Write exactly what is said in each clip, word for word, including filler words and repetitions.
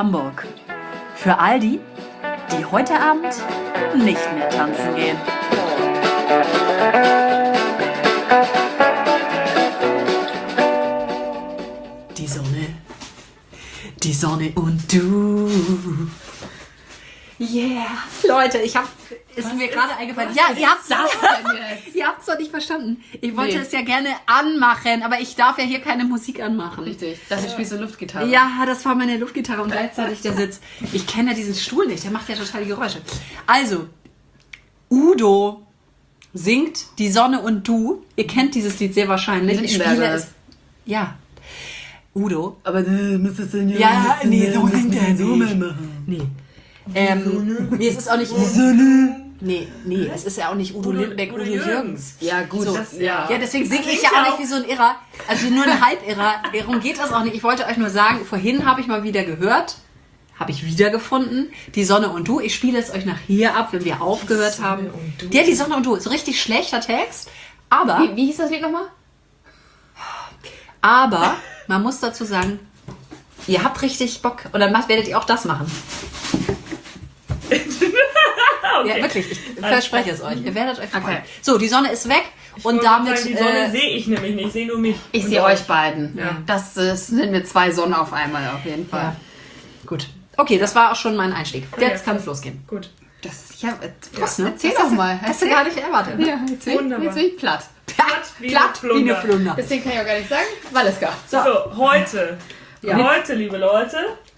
Hamburg. Für all die, die heute Abend nicht mehr tanzen gehen. Die Sonne, die Sonne und du. Yeah. Leute, ich hab, ist was mir gerade eingefallen. Ja, ihr habt's ihr habt's doch nicht verstanden. Ich wollte nee. es ja gerne anmachen, aber ich darf ja hier keine Musik anmachen. Richtig. Das ist spielst du Luftgitarre. Ja, das war meine Luftgitarre und gleichzeitig der Sitz. Ich kenne ja diesen Stuhl nicht, der macht ja total die Geräusche. Also, Udo singt Die Sonne und du. Ihr kennt dieses Lied sehr wahrscheinlich. Ich spiele es. Ja. Udo. Aber äh, müsstest du ja, nee, so singt er nicht. Nee. Ähm, nee, es ist auch nicht. Nee, nee, es ist ja auch nicht Udo Lindenberg, Udo Jürgens. Ja, gut. So, das, ja. ja, deswegen singe ich ja auch nicht wie so ein Irrer. Also nur ein Halbirrer. Darum geht das auch nicht. Ich wollte euch nur sagen, vorhin habe ich mal wieder gehört, habe ich wiedergefunden, Die Sonne und du. Ich spiele es euch nach hier ab, wenn wir aufgehört haben. Ja, Die Sonne und du. Ist richtig schlechter Text. Aber. Wie, wie hieß das Lied nochmal? Aber, man muss dazu sagen, ihr habt richtig Bock. Und dann werdet ihr auch das machen. Okay. Ja, wirklich, ich verspreche es euch. Ihr werdet euch freuen. Okay. So, die Sonne ist weg ich und damit... Sagen, die Sonne äh, sehe ich nämlich nicht, ich sehe nur mich. Ich sehe euch beiden. Ja. Das, das sind wir zwei Sonnen auf einmal auf jeden Fall. Ja. Gut. Okay, das war auch schon mein Einstieg. Jetzt ja, kann es losgehen. Gut. Das, ja, Krass, ne? Erzähl doch mal. Hast du gar nicht erwartet. Ne? Ja, jetzt bin, jetzt bin ich platt. Platt wie, platt wie eine Flunder. Deswegen kann ich auch gar nicht sagen, Valeska. So, so heute, ja. heute, liebe Leute,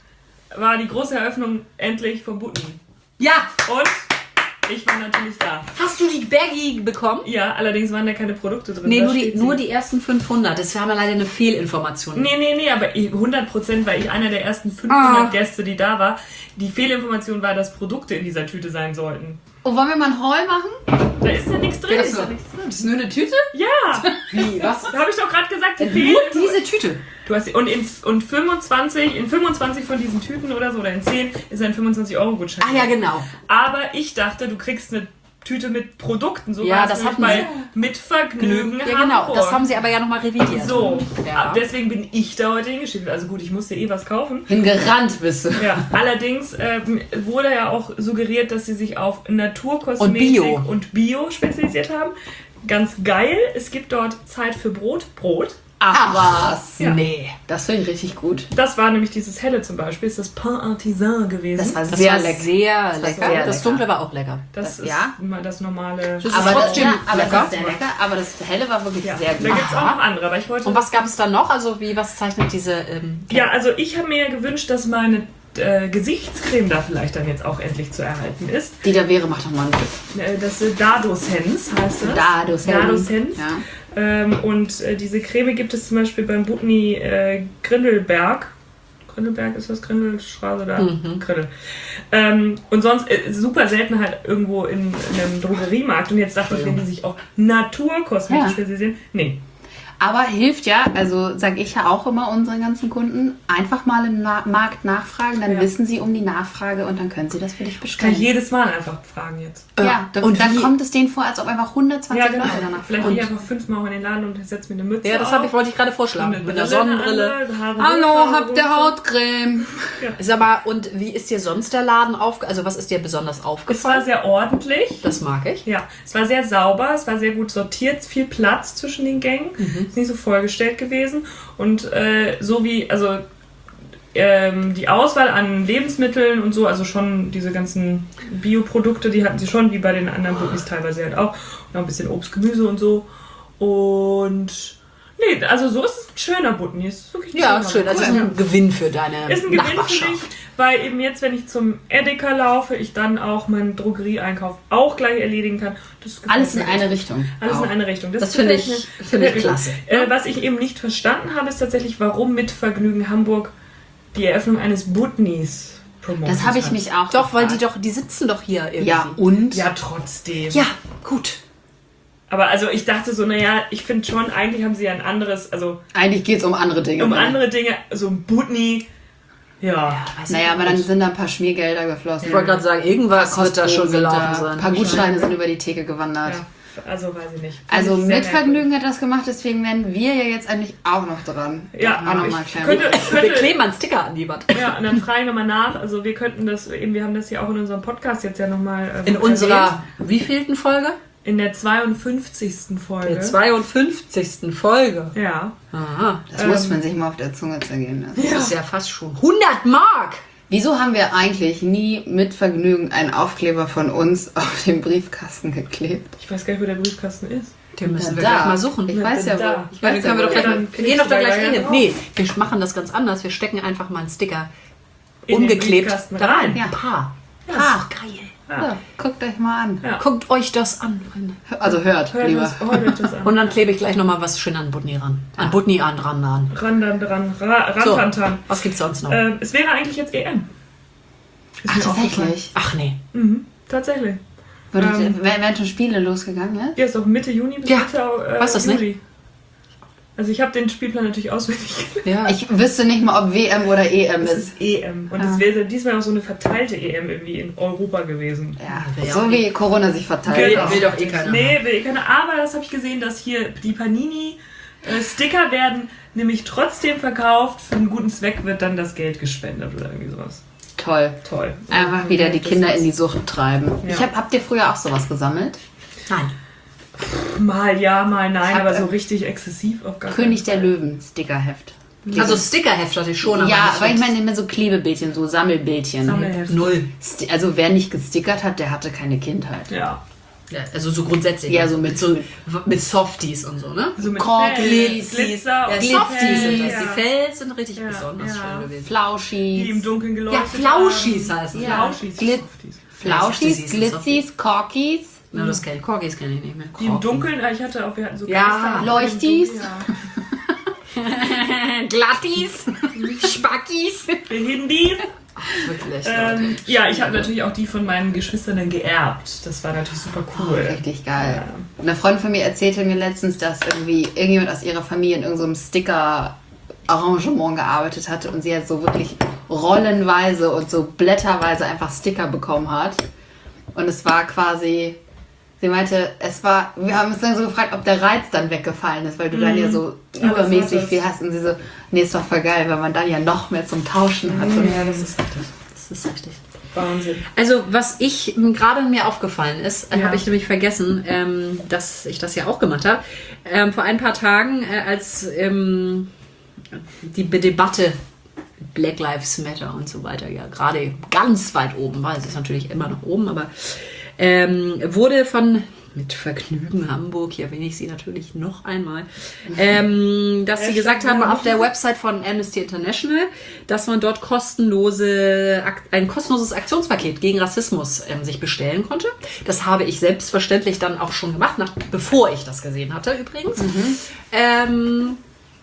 war die große Eröffnung endlich vom Butni. Ja! Und ich war natürlich da. Hast du die Baggy bekommen? Ja, allerdings waren da keine Produkte drin. Nee, nur die, nur die ersten fünfhundert. Das war leider eine Fehlinformation. Nee, nee, nee, aber hundert Prozent war ich einer der ersten fünfhundert ah. Gäste, die da war. Die Fehlinformation war, dass Produkte in dieser Tüte sein sollten. Oh, wollen wir mal einen Haul machen? Da ist ja nichts drin. Ja, das, ist ja nichts drin. Das ist nur eine Tüte? Ja. Wie? Was? Da habe ich doch gerade gesagt. Die nur diese Tüte? Du hast, und, in, und fünfundzwanzig, in fünfundzwanzig von diesen Tüten oder so, oder in zehn, ist ein fünfundzwanzig Euro Gutschein. Ah ja, genau. Aber ich dachte, du kriegst eine Tüte mit Produkten, so ja, das hatten bei sie. Mit Vergnügen. Ja, genau, Hamburg. Das haben sie aber ja nochmal revidiert. So, ja. Deswegen bin ich da heute hingeschickt. Also gut, ich musste eh was kaufen. Hingerannt bist du. Ja, allerdings ähm, wurde ja auch suggeriert, dass sie sich auf Naturkosmetik und Bio. und Bio spezialisiert haben. Ganz geil, es gibt dort Zeit für Brot. Brot. Ach was? Ja. Nee. Das finde ich richtig gut. Das war nämlich dieses helle zum Beispiel, ist das Pain Artisan gewesen. Das war das sehr war lecker. Sehr das lecker. Sehr das Dunkle war auch lecker. Das, das ist ja. das normale. Das aber ist trotzdem das, ja, aber lecker. Das ist sehr lecker. Aber das helle war wirklich ja. sehr gut. Da gibt es auch noch andere. Aber ich wollte und was gab es da noch? Also wie, was zeichnet diese... Ähm, ja, also ich habe mir ja gewünscht, dass meine äh, Gesichtscreme da vielleicht dann jetzt auch endlich zu erhalten ist. Die da wäre, macht doch mal ein Stück. Äh, das ist Dadosens heißt das. Dadosens. Dadosens. Ja. Ähm, und äh, diese Creme gibt es zum Beispiel beim Butni äh, Grindelberg. Grindelberg ist das Grindelstraße da? Mhm. Grindel. Ähm, und sonst äh, super selten halt irgendwo in, in einem Drogeriemarkt. Und jetzt dachte ich, wenn die sich auf Naturkosmetik ja. spezialisieren, nee. Aber hilft ja, also sage ich ja auch immer unseren ganzen Kunden, einfach mal im Na- Markt nachfragen, dann ja. wissen sie um die Nachfrage und dann können sie das für dich bestellen. Kann ich jedes Mal einfach fragen jetzt. Ja, äh, und dann kommt es denen vor, als ob einfach hundertzwanzig ja, genau. Leute danach Vielleicht gehe ich einfach fünfmal auch in den Laden und setze mir eine Mütze Ja, das auf. ich, wollte ich gerade vorschlagen. Mit, mit einer Sonnenbrille. Hallo, habt ihr Hautcreme? Ja. Ist aber, und wie ist dir sonst der Laden aufgefallen? Also was ist dir besonders aufgefallen? Es war sehr ordentlich. Das mag ich. Ja, es war sehr sauber, es war sehr gut sortiert, viel Platz zwischen den Gängen. Mhm. Ist nicht so vollgestellt gewesen und äh, so wie, also ähm, die Auswahl an Lebensmitteln und so, also schon diese ganzen Bioprodukte, die hatten sie schon, wie bei den anderen Butnis teilweise halt auch. Und auch ein bisschen Obst, Gemüse und so. Und nee, also so ist es ein schöner Butni. Ist wirklich ja, schön. Also ist ein Gewinn für deine ist ein Nachbarschaft. Gewinn für mich, weil eben jetzt, wenn ich zum Edeka laufe, ich dann auch meinen Drogerieeinkauf auch gleich erledigen kann. Das Alles in eine Richtung. Alles auch. in eine Richtung. Das, das finde ich, find ich klasse. Äh, was ich eben nicht verstanden habe, ist tatsächlich, warum mit Vergnügen Hamburg die Eröffnung eines Butnis promotet. Das habe ich mich auch Doch, gefragt. weil die doch, die sitzen doch hier irgendwie. Ja, und? Ja, trotzdem. Ja, gut. Aber also ich dachte so, naja, ich finde schon, eigentlich haben sie ja ein anderes, also... Eigentlich geht es um andere Dinge. Um andere Dinge, so ein Butni... Ja, ja naja, aber dann sind da ein paar Schmiergelder geflossen. Ich wollte gerade sagen, irgendwas wird da schon gelaufen sein. Ein paar Gutscheine sind über die Theke gewandert. Ja. Also weiß ich nicht. Fand Also ich sehr mit Vergnügen hat das gemacht, deswegen werden wir ja jetzt eigentlich auch noch dran. Ja, auch noch ich mal klären. könnte, ich Wir könnte, kleben einen Sticker an die Wand. ja, und dann frage ich nochmal nach. Also wir könnten das, eben, wir haben das ja auch in unserem Podcast jetzt ja nochmal In unserer wievielten Folge? In der zweiundfünfzigsten Folge. Der zweiundfünfzigsten Folge. Ja. Aha. Das muss man sich mal auf der Zunge zergehen lassen. Das ist ja fast schon hundert Mark. Wieso haben wir eigentlich nie mit Vergnügen einen Aufkleber von uns auf den Briefkasten geklebt? Ich weiß gar nicht, wo der Briefkasten ist. Den müssen wir Da. gleich mal suchen. Ich weiß ja Da. wohl. Ich Ja, weiß den können wir ja doch wohl. gleich Ja, mal. dann Wir gehen doch da klickst gleich du da hin. drauf. Nee, wir machen das ganz anders. Wir stecken einfach mal einen Sticker In den umgeklebt Briefkasten da rein. Ja. Ein paar. Ja, Ah, geil. Ja, guckt euch mal an. Ja. Guckt euch das an, Freunde. Also hört, Hört, lieber. das, hört euch das an. Und dann klebe ich gleich nochmal was schön an Butni ran. An Butni an, ran, ran. Ran, dann dran, ra, ran, So, tan, tan. was gibt's sonst noch? Ähm, es wäre eigentlich jetzt E M. Ist Ach, mir aufgefallen. tatsächlich. Ach nee. Mhm, tatsächlich. Würde, Ähm, wär- wären schon Spiele losgegangen, ja? Ja, ist auch Mitte Juni bis Ja, Mitte äh, weißt du's Juli. Also ich habe den Spielplan natürlich auswendig gelernt. Ja. Ich wüsste nicht mal, ob W M oder E M Es ist. ist E M. Und Ah. es wäre diesmal auch so eine verteilte E M irgendwie in Europa gewesen. Ja, will ja so auch wie Corona sich verteilt. Will, hat. will doch eh keiner Nee, will eh keiner. Aber das habe ich gesehen, dass hier die Panini-Sticker werden nämlich trotzdem verkauft. Für einen guten Zweck wird dann das Geld gespendet oder irgendwie sowas. Toll. Toll. Einfach wieder die Das Kinder ist- in die Sucht treiben. Ja. Ich hab, habt ihr früher auch sowas gesammelt? Nein. Mal ja, mal nein, Ich hab, aber so ähm, richtig exzessiv auf gar König der keinen Fall. Löwen, Stickerheft. Also Stickerheft hatte ich schon, aber ja, nicht aber ich mit- meine immer so Klebebildchen, so Sammelbildchen. Sammelheft. null. Sti- Also wer nicht gestickert hat, der hatte keine Kindheit. Ja. Ja, also so grundsätzlich. Ja, so mit so mit Softies und so, ne? So mit Korklis, Fell, Glitzer Ja, und Softies sind das. Ja. Die Fells sind richtig Ja, besonders ja. schön gewesen. Die im Flauschis, Dunkeln Ja, geleuchtet Flauschis haben. heißen. Ja. Flauschis. Glit- Softies. Flauschis, Softies, Glitzis, Korkis, Na, das kenne ich. Corgis kenne ich nicht mehr. Die im Corgi. Dunkeln, äh, ich hatte auch, wir hatten so Ja, Geister- Leuchtis. Ja. Glattis, Spackis. Hindis. Wirklich, Ähm, Leute. ja, ich habe natürlich auch die von meinen Geschwistern dann geerbt. Das war natürlich super cool. Richtig geil. Ja. Eine Freundin von mir erzählte mir letztens, dass irgendwie irgendjemand aus ihrer Familie in irgendeinem Sticker-Arrangement gearbeitet hatte und sie halt so wirklich rollenweise und so blätterweise einfach Sticker bekommen hat. Und es war quasi, sie meinte, es war, wir haben uns dann so gefragt, ob der Reiz dann weggefallen ist, weil du dann ja so übermäßig hattest. viel hast. Und sie so, nee, ist doch voll geil, weil man dann ja noch mehr zum Tauschen hat. Und Ja, das ist heftig. Das ist heftig. Wahnsinn. Also, was ich m, gerade mir aufgefallen ist, äh, Ja. habe ich nämlich vergessen, ähm, dass ich das ja auch gemacht habe. Ähm, vor ein paar Tagen, äh, als ähm, die Be- Debatte Black Lives Matter und so weiter ja gerade ganz weit oben war, es ist natürlich immer noch oben, aber ähm, wurde von mit Vergnügen Hamburg, hier erwähne ich sie natürlich noch einmal, ähm, dass sie Hashtag gesagt haben Werbung. auf der Website von Amnesty International, dass man dort kostenlose Ak- ein kostenloses Aktionspaket gegen Rassismus ähm, sich bestellen konnte. Das habe ich selbstverständlich dann auch schon gemacht, nach, bevor ich das gesehen hatte übrigens. Ähm,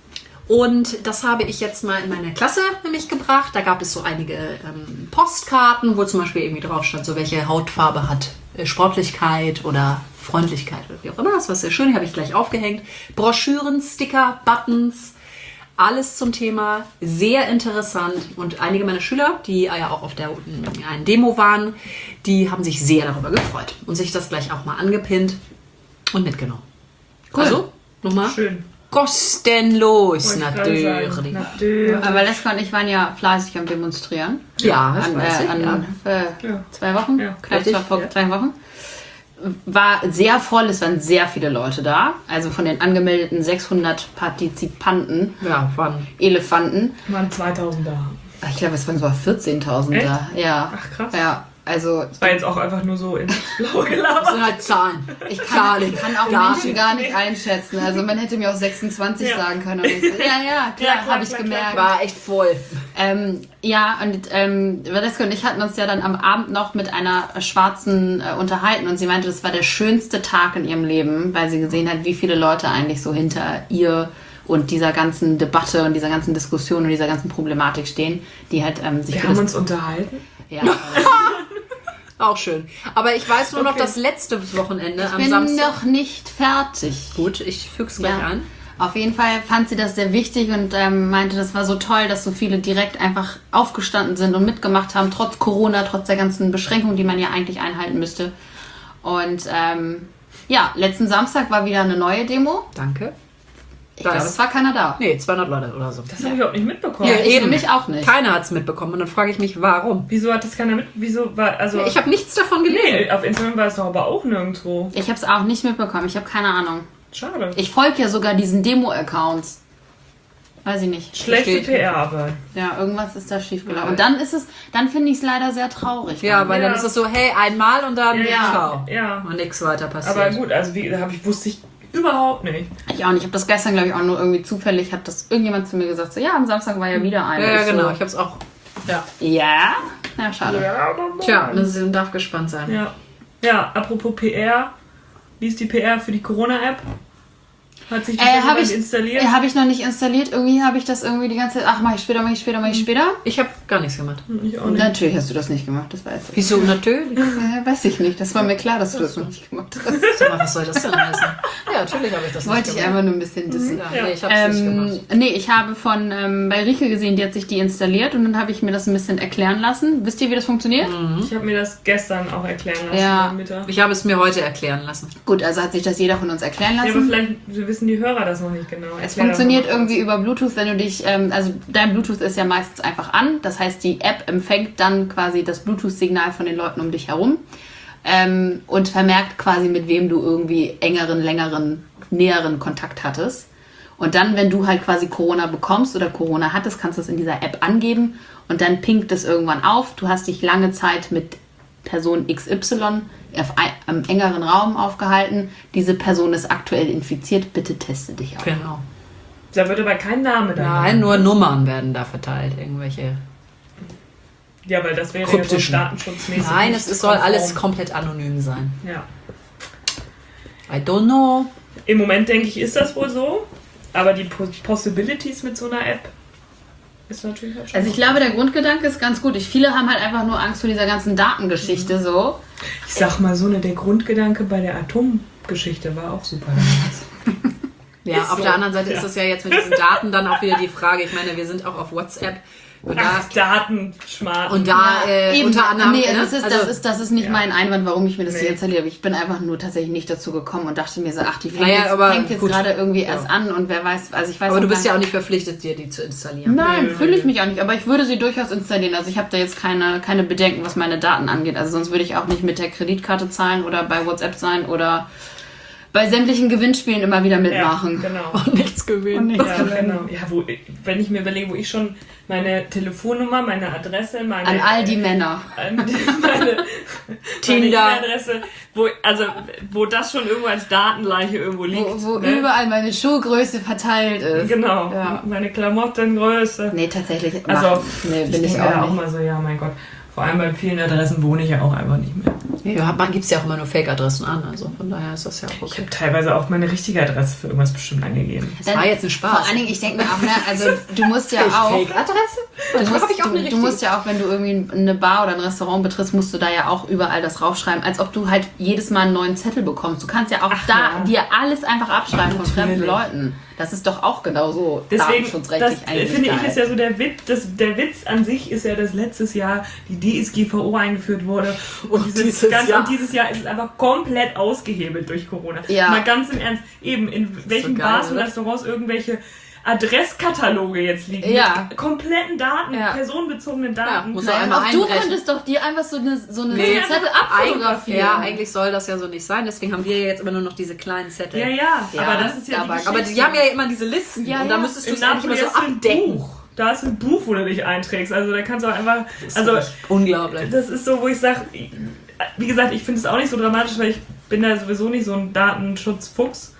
und das habe ich jetzt mal in meine Klasse nämlich gebracht. Da gab es so einige ähm, Postkarten, wo zum Beispiel irgendwie drauf stand, so welche Hautfarbe hat äh, Sportlichkeit oder Freundlichkeit oder wie auch immer. Das war sehr schön, die habe ich gleich aufgehängt. Broschüren, Sticker, Buttons, alles zum Thema. Sehr interessant. Und einige meiner Schüler, die ja auch auf der einen Demo waren, die haben sich sehr darüber gefreut und sich das gleich auch mal angepinnt und mitgenommen. Cool. Also, nochmal. Schön. Kostenlos, Wollte ich gerade sagen. natürlich. Natürlich. Aber Leska und ich waren ja fleißig am Demonstrieren. Ja, das An, weiß äh, ich, an ja. äh, Ja. zwei Wochen, Ja. knapp Richtig, zwei, vor ja. zwei Wochen. War sehr voll, es waren sehr viele Leute da. Also von den angemeldeten sechshundert Partizipanten, Ja, wann? Elefanten. Waren zweitausend da. Ich glaube, es waren sogar vierzehntausend Echt? da. Ja. Ach, krass. Ja, also Das war jetzt auch einfach nur so ins Blaue Das gelabert. sind halt Zahlen. ich kann, ich kann auch Gar Menschen nicht. gar nicht einschätzen. Also man hätte mir auch sechsundzwanzig Ja. sagen können. Und ich so, ja, ja, klar, Ja, klar, habe ich klar, gemerkt. War echt voll. Ähm, ja, und ähm, Valeska und ich hatten uns ja dann am Abend noch mit einer Schwarzen äh, unterhalten und sie meinte, das war der schönste Tag in ihrem Leben, weil sie gesehen hat, wie viele Leute eigentlich so hinter ihr und dieser ganzen Debatte und dieser ganzen Diskussion und dieser ganzen Problematik stehen, die halt ähm, sich Wir für haben das- uns unterhalten. ja, Auch schön. Aber ich weiß nur noch Okay. das letzte Wochenende ich am bin Samstag. noch nicht fertig. Gut, ich füg's gleich Ja. an. Auf jeden Fall fand sie das sehr wichtig und ähm, meinte, das war so toll, dass so viele direkt einfach aufgestanden sind und mitgemacht haben, trotz Corona, trotz der ganzen Beschränkungen, die man ja eigentlich einhalten müsste. Und ähm, Ja, letzten Samstag war wieder eine neue Demo. Danke. Ich glaube, es war keiner da. Nee, zweihundert Leute oder so. Das habe ich auch nicht mitbekommen. Ja, ich eben. nämlich auch nicht. Keiner hat es mitbekommen. Und dann frage ich mich, warum? Wieso hat das keiner mit? Wieso war, also... Ich habe nichts davon gelesen. Nee, auf Instagram war es doch aber auch nirgendwo. Ich habe es auch nicht mitbekommen. Ich habe keine Ahnung. Schade. Ich folge ja sogar diesen Demo-Accounts. Weiß ich nicht. Schlechte Verstehe ich P R-Arbeit. Ja, irgendwas ist da schiefgelaufen. Ja. Und dann ist es, dann finde ich es leider sehr traurig. Ja, dann. weil Ja. dann ist es so, hey, einmal und dann Ja. ciao. Ja. Und nichts weiter passiert. Aber gut, also wie, da hab ich, wusste ich überhaupt nicht. Ich auch nicht. Ich habe das gestern, glaube ich, auch nur irgendwie zufällig, hat das irgendjemand zu mir gesagt, so, ja, am Samstag war ja wieder eine. Ja, ja, Ich genau. So, Ich habe es auch. Ja. ja? Ja, schade. Ja, Tja, man darf gespannt sein. Ja. Ja, apropos P R. Wie ist die P R für die Corona-App? Hat sich die Äh, schon habe jemand ich, installiert? äh, hab ich noch nicht installiert. Irgendwie habe ich das irgendwie die ganze Zeit, ach, mach ich später, mach ich später, mach ich später. Ich habe gar nichts gemacht. Ich auch nicht. Natürlich hast du das nicht gemacht, das weiß ich. Wieso? Natürlich. Äh, weiß ich nicht, das war mir klar, dass du das noch nicht gemacht hast. Sag mal, was soll das denn heißen? Ja, natürlich habe ich das Wollte nicht ich gemacht. einfach nur ein bisschen dissen. Ja, Ja. nee, ich habe es nicht Ähm, gemacht. nee, ich habe von ähm, bei Rike gesehen, die hat sich die installiert und dann habe ich mir das ein bisschen erklären lassen. Wisst ihr, wie das funktioniert? Ich habe mir das gestern auch erklären lassen. Ja. am Mittag. Ich habe es mir heute erklären lassen. Gut, also hat sich das jeder von uns erklären Ja, aber lassen. vielleicht wissen die Hörer das noch nicht genau. Es Erklär funktioniert doch mal. irgendwie über Bluetooth, wenn du dich, ähm, also dein Bluetooth ist ja meistens einfach an. Das heißt, die App empfängt dann quasi das Bluetooth-Signal von den Leuten um dich herum ähm, und vermerkt quasi, mit wem du irgendwie engeren, längeren, näheren Kontakt hattest. Und dann, wenn du halt quasi Corona bekommst oder Corona hattest, kannst du es in dieser App angeben und dann pinkt es irgendwann auf. Du hast dich lange Zeit mit Person X Y auf einem engeren Raum aufgehalten. Diese Person ist aktuell infiziert. Bitte teste dich auch. Genau. Da wird aber kein Name da. Nein, nur Nummern werden da verteilt. Irgendwelche. Ja, weil das wäre Kryptischen. ja so datenschutzmäßig. Nein, nicht es, es soll konform. alles komplett anonym sein. Ja. I don't know. Im Moment denke ich, ist das wohl so. Aber die Po- Possibilities mit so einer App ist natürlich halt schon. Also ich glaube, der Grundgedanke ist ganz gut. Ich, viele haben halt einfach nur Angst vor dieser ganzen Datengeschichte so. Ich sag mal so, ne, der Grundgedanke bei der Atomgeschichte war auch super. damals. Ja, Ist auf so. der anderen Seite Ja. ist es ja jetzt mit diesen Daten dann auch wieder die Frage. Ich meine, wir sind auch auf WhatsApp. Und da, Ach, Datenschmarten. und da äh, Eben. unter anderem. Nee, ne? das, ist, also, das, ist, das ist nicht Ja. mein Einwand, warum ich mir das Nee. hier installiert habe. Ich bin einfach nur tatsächlich nicht dazu gekommen und dachte mir so, ach, die fängt Naja, jetzt, aber fängt jetzt gut. gerade irgendwie Ja. erst an und wer weiß, also ich weiß aber noch du bist gar ja auch nicht verpflichtet, dir die zu installieren. Nein, Nee, fühle ich nee. mich auch nicht, aber ich würde sie durchaus installieren. Also ich habe da jetzt keine, keine Bedenken, was meine Daten angeht. Also sonst würde ich auch nicht mit der Kreditkarte zahlen oder bei WhatsApp sein oder bei sämtlichen Gewinnspielen immer wieder Ja, mitmachen. genau. Und nichts gewinnen. nichts Ja, genau. Ja, wo, wenn ich mir überlege, wo ich schon meine Telefonnummer, meine Adresse, meine An all die Männer. an die- meine Tinder. meine E-Mail-Adresse, wo also wo das schon irgendwo als Datenleiche irgendwo liegt. Wo, wo ne? überall meine Schuhgröße verteilt ist. Genau. Ja. Meine Klamottengröße. Nee, tatsächlich. Also, mach- nee, bin ich denke mir auch auch nicht. mal so, ja, mein Gott. Vor allem bei vielen Adressen wohne ich ja auch einfach nicht mehr. Ja, man gibt es ja auch immer nur Fake-Adressen an. Also von daher ist das ja auch Ich okay. habe teilweise auch meine richtige Adresse für irgendwas bestimmt angegeben. Das war jetzt ein Spaß. Vor allen Dingen, ich denke mir auch, ne, also du musst ja auch. Fake-Adresse? Du Manchmal musst, habe ich auch eine du, du richtige. musst ja auch, wenn du irgendwie eine Bar oder ein Restaurant betrittst, musst du da ja auch überall das raufschreiben, als ob du halt jedes Mal einen neuen Zettel bekommst. Du kannst ja auch Ach da ja. dir alles einfach abschreiben von fremden Natürlich. Leuten. Das ist doch auch genauso Deswegen, datenschutzrechtlich das eigentlich finde ich geil. ist ja so der Witz, das, der Witz an sich ist ja, dass letztes Jahr die D S G V O eingeführt wurde und, Und dieses, dieses ganz, Jahr. und dieses Jahr ist es einfach komplett ausgehebelt durch Corona. Ja. Mal ganz im Ernst, eben in welchen geil, Bars und oder? Restaurants irgendwelche Adresskataloge jetzt liegen Ja. mit kompletten Daten, Ja. personenbezogenen Ja, Daten. muss Naja, auch einmal auch du einrechnen. könntest doch dir einfach so eine, so eine Nee. Zettel Eigentlich, abfotografieren. ja, eigentlich soll das ja so nicht sein. Deswegen haben wir ja jetzt immer nur noch diese kleinen Zettel. ja, ja, Ja, aber das ist ja aber- die Aber Geschichte. die haben ja immer diese Listen. Ja, und da ja. müsstest du In es eigentlich immer Napoli so hast du ein abdecken. Buch. Da ist ein Buch, wo du dich einträgst. Also da kannst du auch einfach. Also Unglaublich. das ist so, wo ich sage, wie gesagt, ich finde es auch nicht so dramatisch, weil ich bin da sowieso nicht so ein Datenschutzfuchs,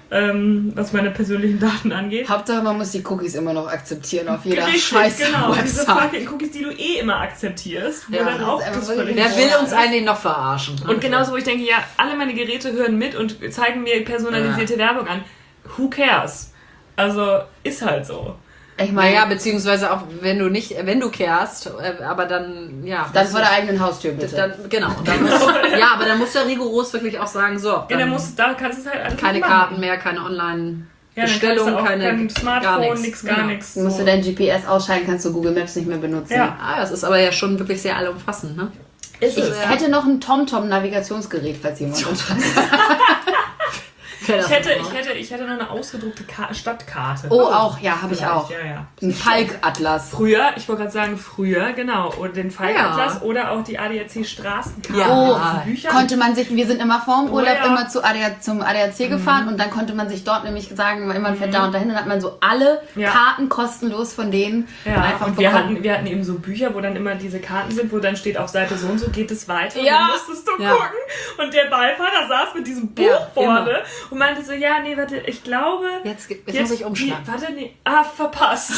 ähm, was meine persönlichen Daten angeht. Hauptsache, man muss die Cookies immer noch akzeptieren auf jeder Richtig, scheiß genau. Diese Website. fucking Cookies, die du eh immer akzeptierst, wo Ja, dann das auch ist einfach das wirklich- völlig Wer will normal uns ist. eigentlich noch verarschen? Und genauso, wo ich denke, ja, alle meine Geräte hören mit und zeigen mir personalisierte Werbung an. Who cares? Also, ist halt so. Ich meine, Naja, beziehungsweise auch wenn du nicht, wenn du kehrst, äh, aber dann, ja. dann vor der eigenen Haustür bitte. Dann, genau. Und dann musst, ja, aber dann musst du ja rigoros wirklich auch sagen, so, Ja, dann dann musst, da kannst du es halt alles keine machen. Karten mehr, keine Online- Ja, dann kannst Bestellung, du auch keine kein gar Smartphone, nichts. nichts, gar Genau. nichts. Musst du so. dein G P S ausschalten, kannst du Google Maps nicht mehr benutzen. Ja. Ah, das ist aber ja schon wirklich sehr allumfassend, ne? Ist Ich es. hätte noch ein TomTom-Navigationsgerät, falls jemand Interesse hat. Ich hätte, ich, hätte, ich hätte noch eine ausgedruckte Ka- Stadtkarte. Oh, auch, ja, habe ich Vielleicht, auch. Ja, ja. Ein Falk-Atlas. Früher, ich wollte gerade sagen, früher, genau. Und den Falkatlas Ja. oder auch die A D A C-Straßenkarte. Ja. Oh, Ja. Bücher. konnte man sich, wir sind immer vorm Oh, Urlaub ja. immer zu A D A, zum A D A C gefahren und dann konnte man sich dort nämlich sagen, man fährt da und dahin, dann hat man so alle Ja. Karten kostenlos von denen Ja, einfach und wir bekommen. hatten, wir hatten eben so Bücher, wo dann immer diese Karten sind, wo dann steht auf Seite so und so geht es weiter. Ja. Und dann musstest du Ja. gucken. Und der Beifahrer saß mit diesem Buch Ja, vorne und meinte so, ja, nee, warte, ich glaube... Jetzt, jetzt, muss ich umschlagen. Die, warte, nee, ah, verpasst.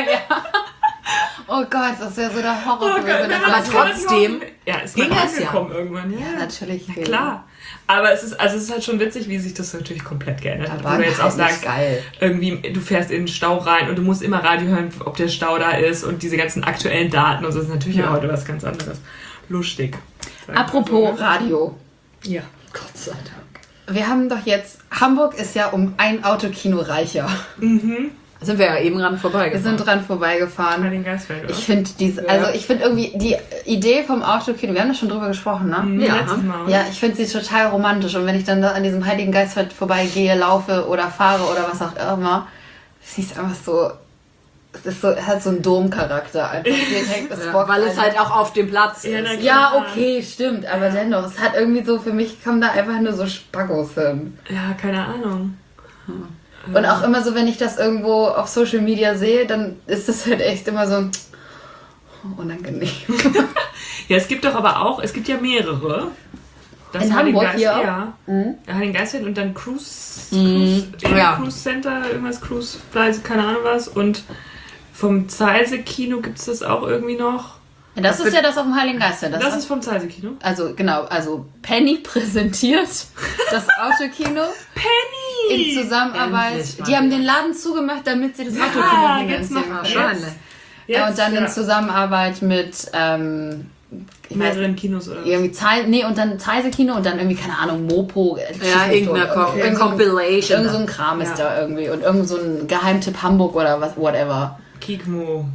Oh Gott, das wäre so der Horror Oh gewesen. Gott, wenn das aber das alles- kann trotzdem man- Ja, ist ging man es ja. angekommen irgendwann. Ja, Ja, natürlich. Na klar. Aber es ist, also es ist halt schon witzig, wie sich das natürlich komplett geändert hat. Aber Wo du jetzt auch halt nicht sagst, geil. irgendwie, du fährst in den Stau rein und du musst immer Radio hören, ob der Stau da ist und diese ganzen aktuellen Daten und so. Das ist natürlich Ja. heute was ganz anderes. Lustig. Apropos Also, Radio. ja. Gott sei Dank. Wir haben doch jetzt, Hamburg ist ja um ein Autokino reicher. Da sind wir ja eben dran Wir vorbeigefahren. sind dran Bei vorbeigefahren. den Geistfeld, oder? Ich finde diese, also ich finde irgendwie die Idee vom Autokino, wir haben da schon drüber gesprochen, ne? Ja. Letztes Mal, oder? Ja, ich finde sie total romantisch und wenn ich dann da an diesem Heiligen Geistfeld vorbeigehe, laufe oder fahre oder was auch immer, sie ist einfach so, es ist so, es hat so einen Domcharakter einfach. Hier hängt das Ja, Bock weil es an. halt auch auf dem Platz Ja, ist. na Ja, okay, stimmt, aber dennoch, es hat irgendwie so, für mich kommen da einfach nur so Spackos hin. Ja, keine Ahnung. Und auch immer so, wenn ich das irgendwo auf Social Media sehe, dann ist das halt echt immer so unangenehm. Ja, es gibt doch aber auch, es gibt ja mehrere. Das In Heiligen Hamburg Geist- hier auch? Ja. Mhm. Der Heiligen Geistfeld und dann Cruise, Mhm. Cruise, Ja. Cruise Center, irgendwas Cruise, keine Ahnung was. Und vom Zeise-Kino gibt es das auch irgendwie noch. Ja, das ist ja das auf dem Heiligen Geistfeld. Das, Das, ist vom Zeise-Kino. also genau, also Penny präsentiert das Autokino Penny! in Zusammenarbeit. Endlich mal Die haben wieder. den Laden zugemacht, damit sie das Autokino jetzt finanzieren noch können. Wahrscheinlich. Ja, und dann ja. in Zusammenarbeit mit ähm, ich weiß, mehreren Kinos oder was? irgendwie Zei nee, und dann Zeise Kino und dann irgendwie, keine Ahnung, Mopo. äh, Ja, irgendeine irgend- Com irgend so ein- Compilation. Irgend so ein Kram ist Ja. da irgendwie. Und irgend so ein Geheimtipp Hamburg oder was, whatever. Kikmo.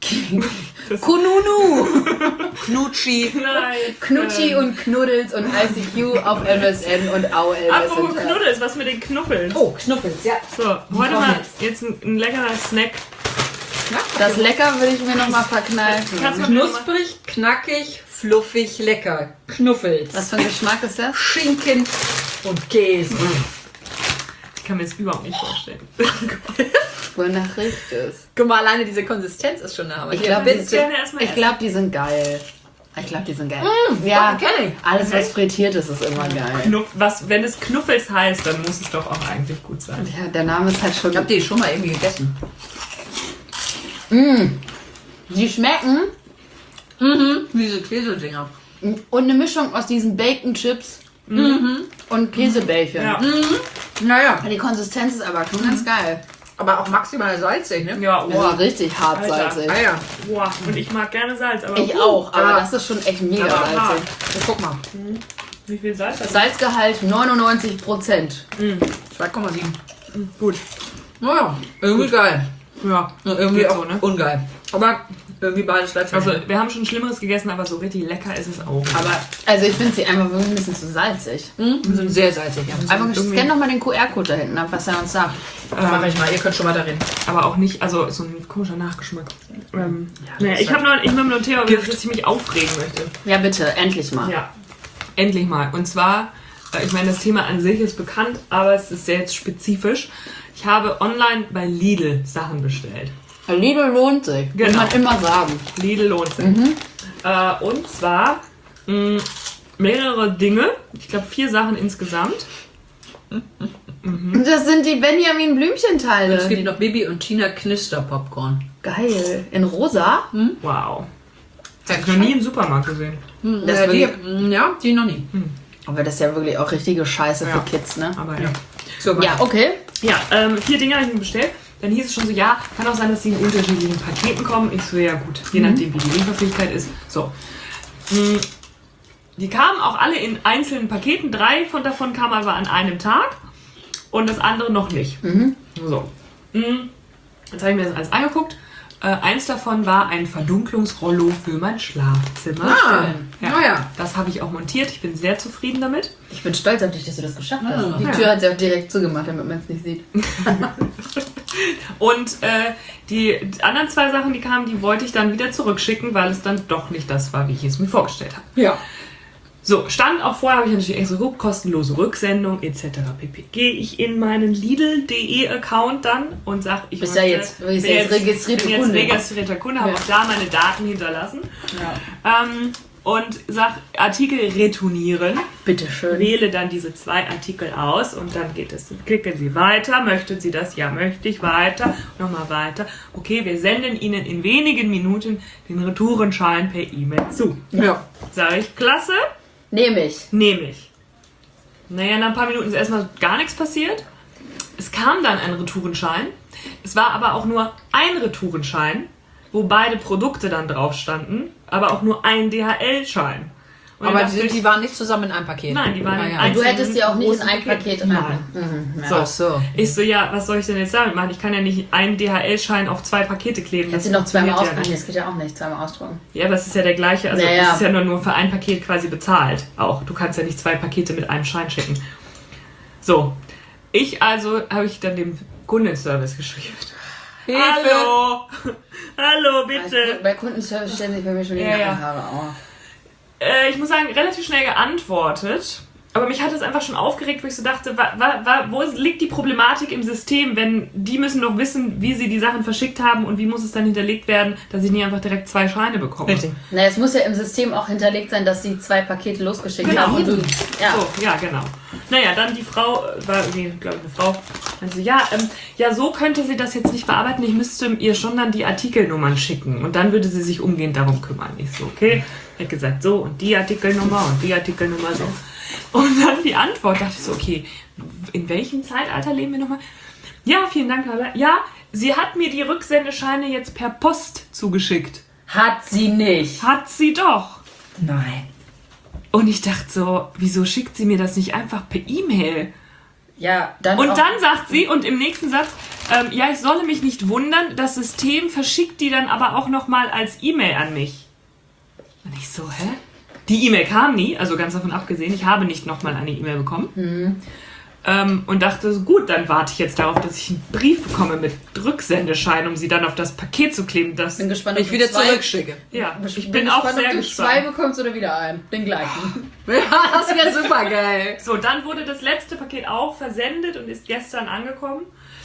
Kununu! Knutschi. Nein. Knutschi ähm, und Knuddels und I C Q auf M S N und A O L Apropos Messenger. Knuddels, was mit den Knuffeln? Oh, Knuffels, ja. So, heute kommen mal jetzt ein, ein leckerer Snack. Das lecker würde ich mir nochmal verkneifen. Kannst du- Knusprig, knackig, fluffig, lecker. Knuffels. Was für ein Geschmack ist das? Schinken und Käse. Ich kann mir das überhaupt nicht vorstellen. Wonach riecht es? Guck mal, alleine diese Konsistenz ist schon da. Ich glaube, Ich gerne erstmal ich essen. glaub, die sind geil. Ich glaube, die sind geil. ja, ja, kenn ich. alles was frittiert ist, ist immer geil. Knuff, was, wenn es Knuffels heißt, dann muss es doch auch eigentlich gut sein. Ja, der Name ist halt schon. Ich hab die schon mal irgendwie gegessen. Die schmecken Mhm. Diese Käsedinger. und eine Mischung aus diesen Bacon Chips und Käsebällchen. Ja, Naja, Die Konsistenz ist aber schon ganz geil. aber auch maximal salzig, ne? ja, Also boah. richtig hart Alter. salzig. Ah ja. boah. Und ich mag gerne Salz, aber Ich auch, aber Ja. das ist schon echt mega Aber hart. salzig. Oh, guck mal. wie viel Salz hat das? Salzgehalt neunundneunzig Prozent. zwei Komma sieben. Gut. Naja, irgendwie geil. Ja, Und irgendwie geht auch so, ne? ungeil. Aber irgendwie beides gleichzeitig. Also, wir haben schon Schlimmeres gegessen, aber so richtig lecker ist es auch. aber Also ich finde sie einfach wirklich ein bisschen zu salzig. die sind sehr salzig. Ja. Einfach irgendwie- scan doch mal den Q R-Code da hinten ab, was er uns sagt. Mach ich mal, ihr könnt schon weiter reden. Aber auch nicht, also so ein komischer Nachgeschmack. Ähm, naja, das ich ist habe noch, ich hab noch ein Thema, über Gift. das ich mich aufregen möchte. Ja, bitte, endlich mal. Ja, endlich mal. Und zwar, äh, ich meine, das Thema an sich ist bekannt, aber es ist sehr jetzt spezifisch. Ich habe online bei Lidl Sachen bestellt. Lidl lohnt sich, muss Genau. man immer sagen. Lidl lohnt sich. Äh, und zwar mh, mehrere Dinge, ich glaube vier Sachen insgesamt. Das sind die Benjamin Blümchenteile. Es gibt noch Bibi und Tina Knister Popcorn. Geil. In rosa? Wow. Das habe ich noch nie im Supermarkt gesehen. Das ja, die, wirklich- ja, die noch nie. Aber das ist ja wirklich auch richtige Scheiße Ja. für Kids, ne? Aber ja. So, Ja, okay. Ja, ähm, vier Dinge habe ich mir bestellt. Dann hieß es schon so, ja, kann auch sein, dass die in unterschiedlichen Paketen kommen. Ich so, ja gut, je nachdem, wie die Lieferfähigkeit ist. So. Mm, Die kamen auch alle in einzelnen Paketen. Drei von davon kamen aber an einem Tag und das andere noch nicht. So. Mm, Jetzt habe ich mir das alles angeguckt. Äh, eins davon war ein Verdunklungsrollo für mein Schlafzimmer. Ah, Ja, naja. Das habe ich auch montiert. Ich bin sehr zufrieden damit. Ich bin stolz auf dich, dass du das geschafft hast. Ja. Die Tür hat sie auch direkt zugemacht, damit man es nicht sieht. Und äh, die anderen zwei Sachen, die kamen, die wollte ich dann wieder zurückschicken, weil es dann doch nicht das war, wie ich es mir vorgestellt habe. Ja. So, stand auch vorher, habe ich natürlich extra geguckt, kostenlose Rücksendung et cetera pp. Gehe ich in meinen Lidl.de Account dann und sage, ich Bist möchte- ja jetzt- bist bin jetzt registrierte bin jetzt Kunde. registrierter Kunde, habe Ja. auch da meine Daten hinterlassen. Ja. Ähm, und sage, Artikel retournieren. Bitteschön. Wähle dann diese zwei Artikel aus und dann geht es. Klicken Sie weiter. Möchten Sie das? Ja, möchte ich. Weiter. Nochmal weiter. Okay, wir senden Ihnen in wenigen Minuten den Retourenschein per E-Mail zu. Ja. Sage ich, klasse, Nehme ich. nehme ich. Naja, nach ein paar Minuten ist erstmal gar nichts passiert. Es kam dann ein Retourenschein. Es war aber auch nur ein Retourenschein, wo beide Produkte dann drauf standen, aber auch nur ein D H L-Schein. Und dann Aber dachte die, ich- die waren nicht zusammen in einem Paket. Nein, die waren Ja, in ja. ein- Du hättest sie auch nicht in großen ein Paket rein. Nein. Mhm, ja. So. Ach so. Ich so, ja, was soll ich denn jetzt damit machen? Ich kann ja nicht einen D H L-Schein auf zwei Pakete kleben. Hättest sie noch zweimal funktioniert ausdrucken. ja Das geht ja auch nicht, zweimal ausdrucken. nicht. Ja, aber es ist ja der gleiche. Also, Ja, ja. es ist ja nur, nur für ein Paket quasi bezahlt. Auch. Du kannst ja nicht zwei Pakete mit einem Schein schicken. So. Ich also habe ich dann dem Kundenservice geschrieben. Hilfe. Hallo! Hallo, bitte! Bei Kundenservice stellen sich bei mir schon die Ja, ja. Nackenhaare auf. Äh, ich muss sagen, relativ schnell geantwortet. Aber mich hat es einfach schon aufgeregt, wo ich so dachte, wa, wa, wa, wo liegt die Problematik im System, wenn die müssen doch wissen, wie sie die Sachen verschickt haben und wie muss es dann hinterlegt werden, dass ich nie einfach direkt zwei Scheine bekomme. Richtig. Na, es muss ja im System auch hinterlegt sein, dass sie zwei Pakete losgeschickt Genau. haben. Und du, ja. So, ja, genau. Naja, dann die Frau, äh, war irgendwie, glaube ich, eine Frau, meinte so, ja, ähm, ja, so könnte sie das jetzt nicht bearbeiten, ich müsste ihr schon dann die Artikelnummern schicken und dann würde sie sich umgehend darum kümmern. Ich so, okay, hat gesagt, so und die Artikelnummer und die Artikelnummer so. Und dann die Antwort, dachte ich so, okay, in welchem Zeitalter leben wir nochmal? Ja, vielen Dank, Carla. Ja, sie hat mir die Rücksendescheine jetzt per Post zugeschickt. Hat sie nicht. Hat sie doch. Nein. Und ich dachte so, wieso schickt sie mir das nicht einfach per E-Mail? Ja, dann Und auch, dann sagt sie, und im nächsten Satz, ähm, ja, ich solle mich nicht wundern, das System verschickt die dann aber auch nochmal als E-Mail an mich. Und ich so, hä? Die E-Mail kam nie, also ganz davon abgesehen, ich habe nicht nochmal eine E-Mail bekommen. Mhm. Ähm, und dachte, so, gut, dann warte ich jetzt darauf, dass ich einen Brief bekomme mit Rücksendeschein, um sie dann auf das Paket zu kleben. Das, bin gespannt, ob Ich du wieder zwei- zurückschicke. ja, ich Ich bin, auch gespannt, sehr ob du gespannt. zwei bekommst oder wieder einen. Den gleichen. Ja, das wäre super geil. So, dann wurde das letzte Paket auch versendet und ist gestern angekommen.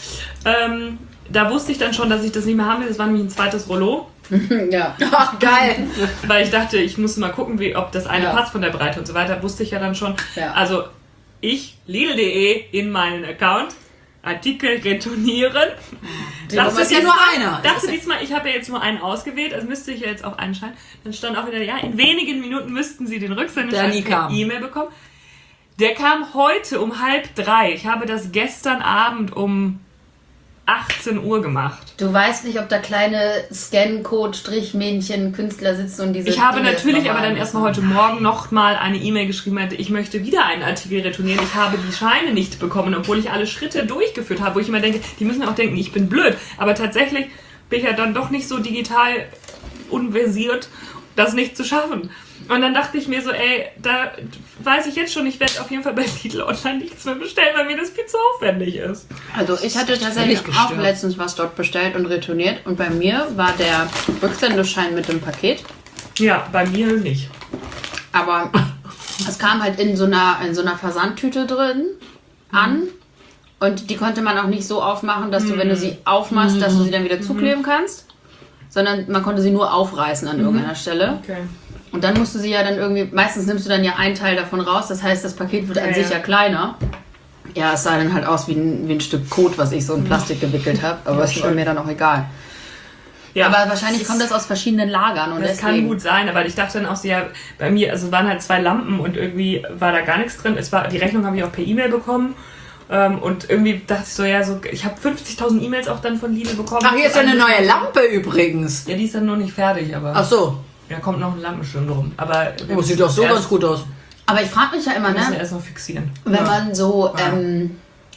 Ähm, da wusste ich dann schon, dass ich das nicht mehr haben will. Das war nämlich ein zweites Rollo. Ja. Ach, geil. Weil ich dachte, ich muss mal gucken, wie, ob das eine Ja. passt von der Breite und so weiter. Wusste ich ja dann schon. Ja. Also ich, Lidl.de, in meinen Account, Artikel retournieren. Das ist ja nur einer. Dachte diesmal, ich habe ja jetzt nur einen ausgewählt, also müsste ich ja jetzt auch einschalten. Dann stand auch wieder, ja, in wenigen Minuten müssten Sie den Der Rücksendeschein nie per kam. E-Mail bekommen. Der kam heute um halb drei. Ich habe das gestern Abend um achtzehn Uhr gemacht. Du weißt nicht, ob da kleine Scan-Code-Strichmännchen Künstler sitzen und diese Ich habe Dinge natürlich aber normal dann machen. erstmal heute Morgen noch mal eine E-Mail geschrieben, hatte, ich möchte wieder einen Artikel retournieren. Ich habe die Scheine nicht bekommen, obwohl ich alle Schritte durchgeführt habe, wo ich immer denke, die müssen auch denken, ich bin blöd. Aber tatsächlich bin ich ja dann doch nicht so digital unversiert, das nicht zu schaffen. Und dann dachte ich mir so, ey, da weiß ich jetzt schon, ich werde auf jeden Fall bei Lidl Online nichts mehr bestellen, weil mir das viel zu aufwendig ist. Also ich hatte tatsächlich völlig auch gestört. letztens was dort bestellt und retourniert und bei mir war der Rücksendeschein mit dem Paket, Ja, bei mir nicht. aber es kam halt in so einer, in so einer Versandtüte drin an und die konnte man auch nicht so aufmachen, dass du, wenn du sie aufmachst, dass du sie dann wieder zukleben kannst, sondern man konnte sie nur aufreißen an irgendeiner Stelle. Okay. Und dann musst du sie ja dann irgendwie, meistens nimmst du dann ja einen Teil davon raus, das heißt, das Paket wird Ja, an sich ja. ja kleiner. Ja, es sah dann halt aus wie ein, wie ein Stück Kot, was ich so in Plastik gewickelt habe, aber es war mir dann auch egal. Ja, aber wahrscheinlich kommt das aus verschiedenen Lagern und Das deswegen... kann gut sein, aber ich dachte dann auch so, ja, bei mir, also waren halt zwei Lampen und irgendwie war da gar nichts drin. Es war, die Rechnung habe ich auch per E-Mail bekommen. Ähm, und irgendwie dachte ich so, ja, so, ich habe fünfzigtausend E-Mails auch dann von Lidl bekommen. Ach, hier ist ja eine neue Lampe übrigens. Ja, die ist dann noch nicht fertig, aber Ach so. da kommt noch ein Lampenschirm drum. Aber wir Oh, müssen sieht doch so erst, ganz gut aus. Aber ich frage mich ja immer, Wir müssen ne, erst noch fixieren. wenn man so ähm,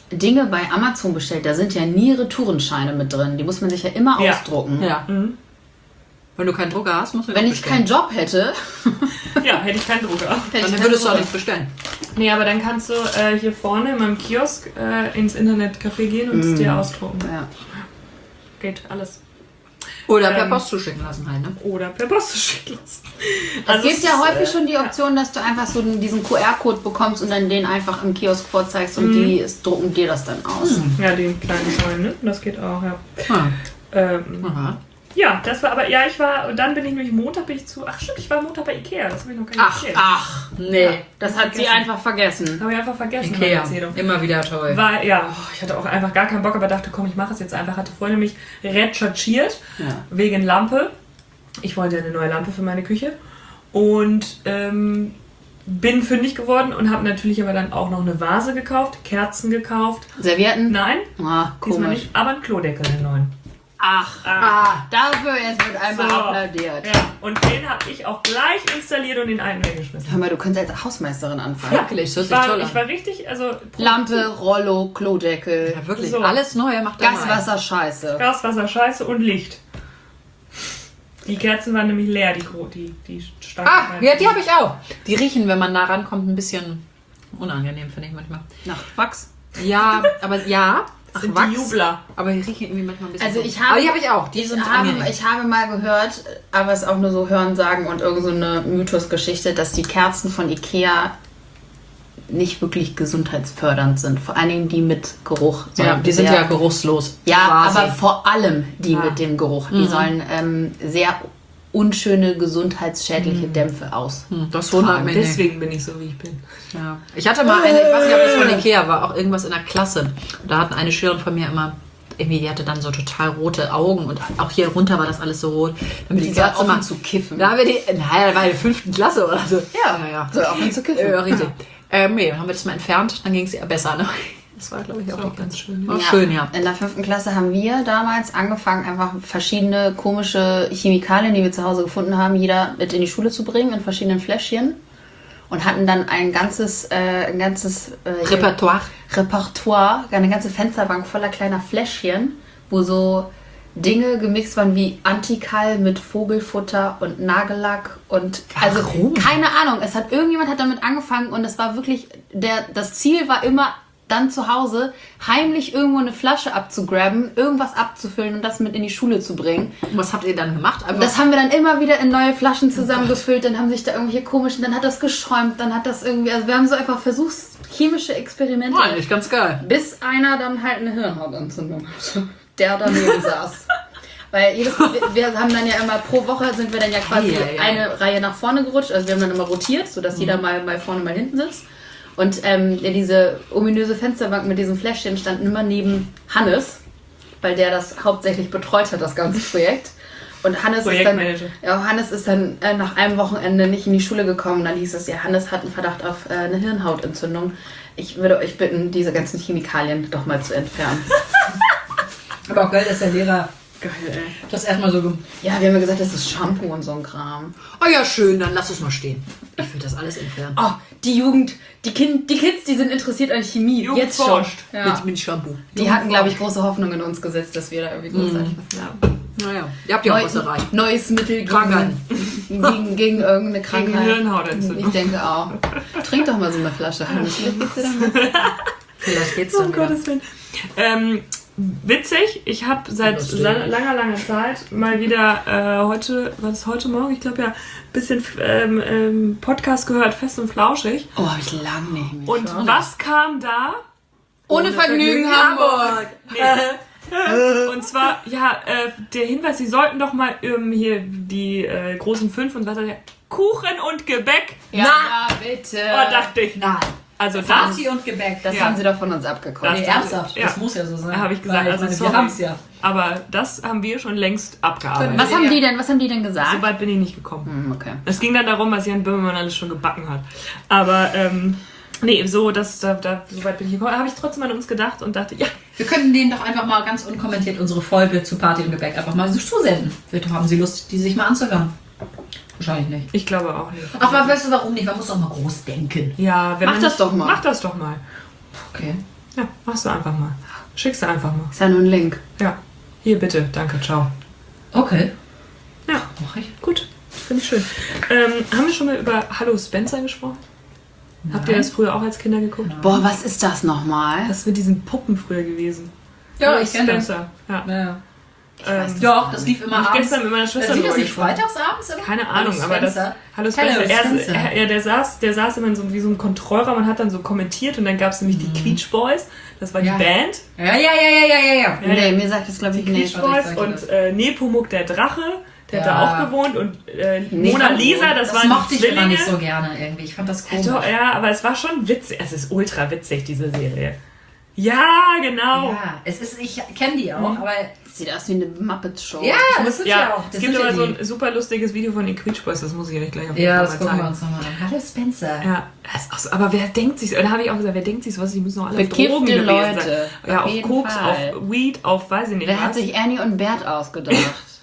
Dinge bei Amazon bestellt, da sind ja nie Retourenscheine mit drin. Die muss man sich ja immer Ja. ausdrucken. Ja. Mhm. Wenn du keinen Drucker hast, musst du Wenn den ich bestellen. keinen Job hätte, Ja, hätte ich keinen Drucker. hätte Dann ich würdest du auch keinen nichts bestellen. Nee, aber dann kannst du äh, hier vorne in meinem Kiosk äh, ins Internetcafé gehen und es dir ausdrucken. Drucker. Ja. Geht alles. Oder per Ähm, Post zuschicken lassen halt, ne? Oder per Post schicken lassen. Es gibt es ja ist, häufig äh, schon die Option, dass du einfach so diesen Q R-Code bekommst und dann den einfach im Kiosk vorzeigst und die es drucken dir das dann aus. Ja, den kleinen Schein, ne? Das geht auch, ja. Ah. Ähm, Aha. ja, das war aber, ja, ich war, und dann bin ich nämlich Montag bin ich zu, ach stimmt, ich war Montag bei Ikea, das habe ich noch gar nicht Ach, erzählt. ach, nee. Ja, das hat sie vergessen. einfach vergessen. Habe ich einfach vergessen, meine Ikea. Erzählung. Immer wieder toll. Weil, ja, oh, ich hatte auch einfach gar keinen Bock, aber dachte, komm, ich mache es jetzt einfach. Hatte vorher nämlich recherchiert, Ja. wegen Lampe. Ich wollte eine neue Lampe für meine Küche. Und ähm, bin fündig geworden und habe natürlich aber dann auch noch eine Vase gekauft, Kerzen gekauft. Servietten? Nein, Ah, diesmal komisch. nicht, aber einen Klodeckel, den neuen. Ach, ah, dafür jetzt wird einmal So. applaudiert. Ja, und den habe ich auch gleich installiert und den einen weggeschmissen. Hör mal, du könntest als Hausmeisterin anfangen. Wirklich, das hört Ich sich war, toll ich war an. richtig, also Lampe, Rollo, Klodeckel, Ja, wirklich. So. Alles Neue macht er mal. Gaswasser, Scheiße. Gas, Wasser, Scheiße und Licht. Die Kerzen waren nämlich leer, die gro- die, die starken. Ah, ja, die habe ich auch. Die riechen, wenn man nah rankommt, ein bisschen unangenehm, finde ich manchmal. Nach Wachs. Ja, aber ja. Ach, Sind Wachs. die Jubler. Aber die riechen irgendwie manchmal ein bisschen Also so. ich habe- Aber die habe ich auch. Die Ich sind habe, angenehm. ich habe mal gehört, aber es ist auch nur so Hörensagen und irgend so eine Mythosgeschichte, dass die Kerzen von Ikea nicht wirklich gesundheitsfördernd sind. Vor allen Dingen die mit Geruch. Ja, sollen die sind sehr- ja geruchslos. Ja, quasi. aber vor allem die Ja. mit dem Geruch. Die Mhm. sollen ähm, sehr unschöne gesundheitsschädliche Dämpfe aus. Hm, das wundert mich nicht. Deswegen bin ich so, wie ich bin. Ja. Ich hatte mal eine, ich weiß nicht, ob das von Ikea war, auch irgendwas in der Klasse. Da hatten eine Schülerin von mir immer, irgendwie, die hatte dann so total rote Augen und auch hier runter war das alles so rot. Damit die Die soll Kerze offen mal zu kiffen. Da haben wir die, naja, da war in der fünften Klasse oder so. Ja, ja, ja. soll offen zu kiffen. Ja, richtig. Ähm, nee, dann haben wir das mal entfernt, dann ging es eher besser. Ne? Das war, glaube ich, auch So, nicht ganz schön. Ja. War schön, ja. In der fünften Klasse haben wir damals angefangen, einfach verschiedene komische Chemikalien, die wir zu Hause gefunden haben, jeder mit in die Schule zu bringen, in verschiedenen Fläschchen. Und hatten dann ein ganzes, äh, ein ganzes äh, Repertoire. Repertoire, eine ganze Fensterbank voller kleiner Fläschchen, wo so Dinge gemixt waren wie Antikal mit Vogelfutter und Nagellack und also Warum? keine Ahnung. Es hat irgendjemand hat damit angefangen und es war wirklich der das Ziel war immer dann zu Hause heimlich irgendwo eine Flasche abzugraben, irgendwas abzufüllen und das mit in die Schule zu bringen. Und was habt ihr dann gemacht? Einfach Das haben wir dann immer wieder in neue Flaschen zusammengefüllt, dann haben sich da irgendwelche komischen, dann hat das geschäumt, dann hat das irgendwie, also wir haben so einfach versucht, chemische Experimente. war eigentlich ganz geil. Bis einer dann halt eine Hirnhautentzündung hatte, der daneben saß. Weil jedes Mal, wir, wir haben dann ja immer pro Woche sind wir dann ja quasi Ja, ja. eine Reihe nach vorne gerutscht. Also wir haben dann immer rotiert, sodass jeder mal, mal vorne, mal hinten sitzt. Und ähm, ja, diese ominöse Fensterbank mit diesen Fläschchen stand immer neben Hannes, weil der das hauptsächlich betreut hat, das ganze Projekt. Und Hannes ist dann, Projektmanager. ja, Hannes ist dann äh, nach einem Wochenende nicht in die Schule gekommen. Dann hieß es, ja, Hannes hat einen Verdacht auf äh, eine Hirnhautentzündung. Ich würde euch bitten, diese ganzen Chemikalien doch mal zu entfernen. Aber auch geil, dass der Lehrer Geil, ey. das erstmal so. gem- Ja, wir haben ja gesagt, das ist Shampoo und so ein Kram. Oh ja, schön, dann lass es mal stehen. Ich würde das alles entfernen. Oh, die Jugend, die, kind, die Kids, die sind interessiert an Chemie. Jugend Jetzt schon. forscht. Ja. Mit, mit Shampoo. Die hatten, glaube ich, große Hoffnung in uns gesetzt, dass wir da irgendwie großartig was haben. Naja, ihr habt ja auch was erreicht. Neues Mittel Krankheiten. gegen, gegen, gegen irgendeine Krankheit. Hirnhautentzündung. Ich denke auch. Trink doch mal so eine Flasche. Hannes. Vielleicht geht's dir dann besser. Vielleicht geht's Oh, dann um wieder. Gottes Willen. Ähm, witzig, ich habe seit Lustig. sa- langer, langer Zeit mal wieder äh, heute, war das heute Morgen? Ich glaube ja, ein bisschen ähm, ähm, Podcast gehört, fest und flauschig. Oh, habe ich lange nicht mehr. Und was kam da? Ohne, Vergnügen, Hamburg. Nee. Und zwar, ja, äh, der Hinweis, Sie sollten doch mal ähm, hier die äh, großen fünf und was hat der? Kuchen und Gebäck. Ja, ja, bitte. Oh, dachte ich. Nein. Also das Party und Gebäck. Das Ja. haben sie doch von uns abgekommen. Das- Nee, ernsthaft. Ja. Das muss ja so sein. Da habe ich gesagt, Weil, also meine, sorry. wir haben's ja. Aber das haben wir schon längst abgearbeitet. Was haben die denn, was haben die denn gesagt? So weit bin ich nicht gekommen. Hm, okay. Es ging dann darum, was Jan Böhmermann alles schon gebacken hat. Aber, ähm, nee, so, das, da, da, so weit bin ich gekommen. Da habe ich trotzdem an uns gedacht und dachte, ja, Wir könnten denen doch einfach mal ganz unkommentiert unsere Folge zu Party und Gebäck einfach mal so zusenden. Vielleicht haben sie Lust, die sich mal anzuhören. Wahrscheinlich nicht. ich glaube auch nicht. Aber weißt du warum nicht? Man muss doch mal groß denken. Ja, wenn Mach man das nicht, doch mal. Mach das doch mal. Okay. Ja, machst du einfach mal. Schickst du einfach mal. Ist ja nur ein Link. Ja. Hier bitte, danke, ciao. Okay. Ja, Mach ich. gut. Finde ich schön. Ähm, haben wir schon mal über Hallo Spencer gesprochen? Nein. Habt ihr das früher auch als Kinder geguckt? Nein. Boah, was ist das nochmal? Das ist mit diesen Puppen früher gewesen. Ja, Hallo ich kenne das. Spencer. Ja. Ja. Ähm, Doch, das lief immer ich abends. gestern mit meiner Schwester Sieht das drüber nicht gesprochen. freitags abends immer? Keine Ahnung, Hallo aber das. Spencer. Hallo Spencer. Hallo Er, Spencer. er, er, der, saß, der saß immer in so, wie so einem Kontrollraum und hat dann so kommentiert und dann gab es nämlich die Quietsch Boys. Das war Ja. die Band. Ja, ja, ja, ja, ja, ja, ja. Ja, Nee, mir sagt das glaube ich Die nicht. Quietsch warte, ich Boys sag dir und äh, Nepomuk der Drache. Der Ja. hat da auch gewohnt und äh, Nee, Mona Lisa, das, Das waren mochte die ich Zwillinge. immer nicht so gerne irgendwie. Ich fand das komisch. Doch, ja, aber es war schon witzig. Es ist ultra witzig, diese Serie. Ja, genau. Ja, es ist, ich kenne die auch, aber Sieht aus wie eine Muppet-Show. ja, das sind ja, Ja, auch. es Das gibt sind ja aber so die. ein super lustiges Video von den Quietsch Boys, das muss ich euch gleich auf jeden Ja, Fall das mal gucken wir zeigen. uns nochmal an. Hallo Spencer. Ja, das ist auch so, aber wer denkt sich, da habe ich auch gesagt, wer denkt sich sowas, die müssen doch alle auf Bekiffte Drogen gewesen Leute, sein. Ja, auf auf jeden Koks, Fall. auf Weed, auf weiß ich nicht Wer was. hat sich Ernie und Bert ausgedacht?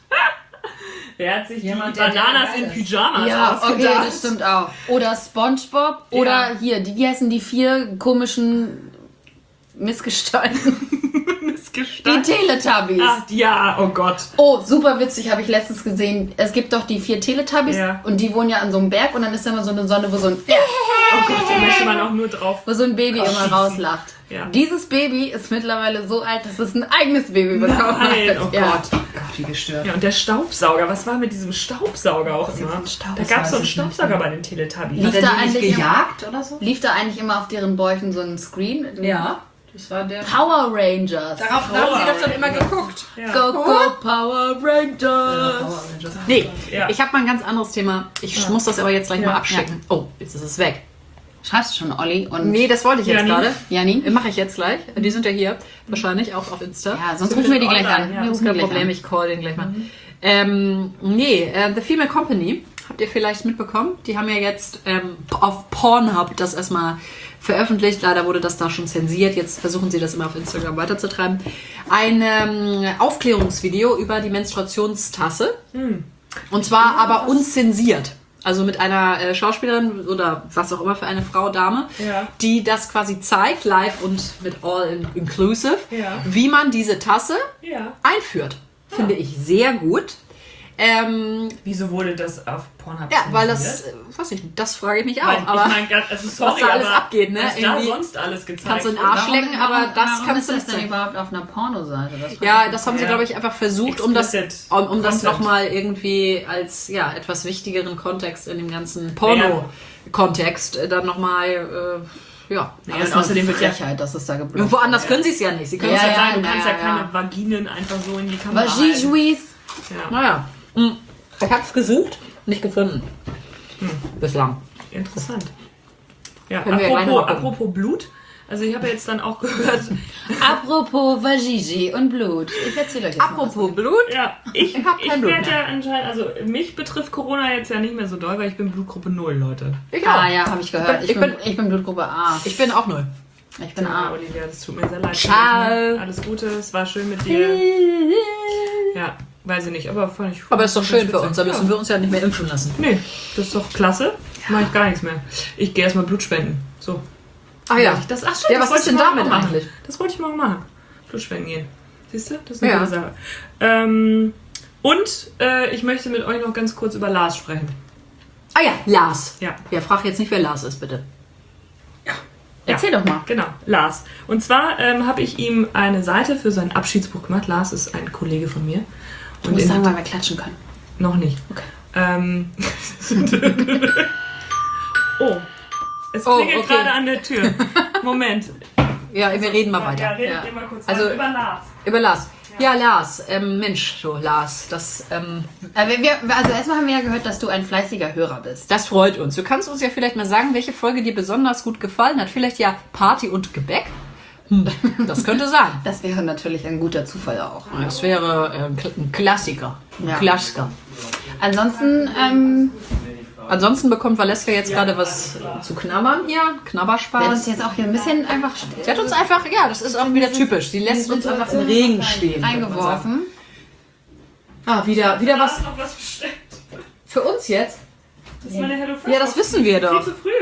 wer hat sich Jemand, die der Bananas geil in ist. Pyjamas Ja, okay, ausgedacht? das stimmt auch. Oder SpongeBob. Oder Ja. hier, die, wie heißen die vier komischen Missgestalten? Die Missgestalten. Teletubbies. Ach, ja, oh Gott. Oh, super witzig, habe ich letztens gesehen. Es gibt doch die vier Teletubbies Ja. und die wohnen ja an so einem Berg und dann ist da immer so eine Sonne, wo so ein, Oh Gott, da möchte man auch nur drauf. wo so ein Baby immer schießen. rauslacht. Ja. Dieses Baby ist mittlerweile so alt, dass es ein eigenes Baby bekommen Nein, hat. oh Ja. Gott. Gott, wie gestört. Ja, und der Staubsauger, was war mit diesem Staubsauger auch immer? ein Staubsauger? Da gab es so einen weiß ich nicht Staubsauger mehr. bei den Teletubbies. Lief Hat er da die nicht eigentlich immer- gejagt oder so? Lief da eigentlich immer auf deren Bäuchen so ein Screen? Ja, das war der. Power Rangers. Darauf da haben sie doch dann immer geguckt. Ja. Go, go, Power Rangers. Nee, Ja. ich habe mal ein ganz anderes Thema. Ich muss das aber jetzt gleich mal Ja. abschicken. Oh, jetzt ist es weg. Schreibst du schon, Olli? Und Nee, das wollte ich jetzt Jani? gerade. Jani? Mache ich jetzt gleich. Die sind ja hier. Wahrscheinlich auch auf Insta. Ja, sonst rufen wir die gleich an. online, ja. Wir Das ist rufen kein die gleich Problem, an. ich call den gleich mal. Ähm, nee, äh, The Female Company, habt ihr vielleicht mitbekommen? Die haben ja jetzt ähm, auf Pornhub das erstmal veröffentlicht. Leider wurde das da schon zensiert. Jetzt versuchen sie das immer auf Instagram weiterzutreiben. Ein ähm, Aufklärungsvideo über die Menstruationstasse. Und zwar aber unzensiert. Also mit einer äh, Schauspielerin oder was auch immer für eine Frau, Dame, Ja. die das quasi zeigt, live und mit all in inclusive, Ja. wie man diese Tasse Ja. einführt. Finde ich sehr gut. Ähm, Wieso wurde das auf Pornhub ja, weil das, zensiert? äh, weiß ich, das frage ich mich auch. Weil, aber ich meine, also sorry, da alles aber abgeht, ne? was da Irgendwie sonst alles gezeigt kannst du einen wird. Arsch lecken, aber das warum kannst du ist das nicht denn zeigen. überhaupt auf einer Pornoseite? Das frag Ja, ich das haben sie, Ja. glaube ich, einfach versucht, um das, Explicit um, um das Content. nochmal irgendwie als ja, etwas wichtigeren Kontext in dem ganzen Porno-Kontext äh, dann nochmal, äh, ja. Ja, mich. und außerdem wird ja Frechheit, dass es da geblockt Woanders können sie es ja nicht. Sie können Du es kannst ja, ja, sagen, du ja, kannst ja, ja, keine ja. Vaginen einfach so in die Kamera halten. Vagijuis. Ja, naja. Hm. Ich habe es gesucht, nicht gefunden. Bislang. interessant. Ja, Können wir gleich noch apropos, mal gucken. apropos Blut, also ich habe ja jetzt dann auch gehört, Apropos Vagigi und Blut. Ich erzähle euch jetzt Apropos Blut. ja, ich, Ich hab kein ich Blut werde mehr. ja anscheinend, also mich betrifft Corona jetzt ja nicht mehr so doll, weil ich bin Blutgruppe null, Leute. Ich mal was. auch. Ah ja, habe ich gehört. Ich, Ich bin, bin- ich bin Blutgruppe A. Ich bin auch null. Ich bin Ja, A. Olivia, das tut mir sehr leid. Ciao. Alles Gute, es war schön mit dir. Ja, weiß ich nicht, aber fand ich... Aber ist doch schön für uns, da Ja. müssen wir uns ja nicht mehr impfen lassen. Nee, das ist doch klasse. Mache ich gar nichts mehr. Ich gehe erstmal Blut spenden. So. Ach ja. Ich Das, ach stimmt, Ja, das was wollte ist denn ich morgen damit machen. eigentlich? Das wollte ich morgen machen. Blut spenden gehen. Siehst du? Das ist eine Ja. gute Sache. Ähm, und äh, ich möchte mit euch noch ganz kurz über Lars sprechen. Ah ja, Lars. Ja. Ja, frag jetzt nicht, wer Lars ist, bitte. Erzähl doch mal. Genau, Lars. Und zwar ähm, habe ich ihm eine Seite für sein Abschiedsbuch gemacht. Lars ist ein Kollege von mir. Du Und musst in- sagen, weil wir klatschen können. Noch nicht. Okay. Ähm. oh. Es Oh, klingelt okay. gerade an der Tür. Moment. Ja, wir reden mal Ja, weiter. redet Ja. ihr mal kurz Also- weiter über Lars. Über Lars. Ja, Lars. Ähm, Mensch, so Lars. Das, ähm, Äh, wir, wir- also erstmal haben wir ja gehört, dass du ein fleißiger Hörer bist. das freut uns. Du kannst uns ja vielleicht mal sagen, welche Folge dir besonders gut gefallen hat. Vielleicht ja Party und Gebäck. Hm, das könnte sein. Das wäre natürlich ein guter Zufall auch. Das wäre äh, ein Klassiker. Ein Ja. Klassiker. Ansonsten, ähm, Ansonsten bekommt Valeska jetzt gerade was zu knabbern hier. wer hat uns Knabberspaß. jetzt auch hier ein bisschen einfach Sie hat uns einfach, ja, das ist auch wieder typisch. Sie lässt uns einfach im Regen stehen. reingeworfen. Ah, wieder, wieder was noch was bestellt. für uns jetzt. Das ist meine Hello Fresh. Ja, das wissen wir doch. Viel zu früh